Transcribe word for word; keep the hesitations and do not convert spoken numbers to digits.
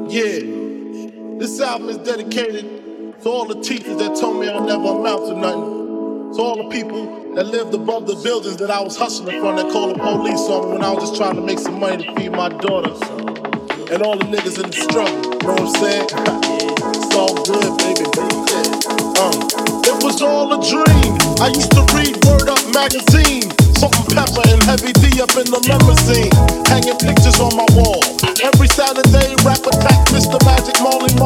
Yeah, this album is dedicated to all the teachers that told me I never amount to nothing. To all the people that lived above the buildings that I was hustling from that called the police on me when I was just trying to make some money to feed my daughter. And all the niggas in the struggle, you know what I'm saying? It's all good, baby. Um, it was all a dream. I used to read Word Up magazine. Salt-N-Pepa and Heavy D up in the limousine, hanging pictures on my wall. Every Saturday, rap attack, Mister Magic, Marley Marl.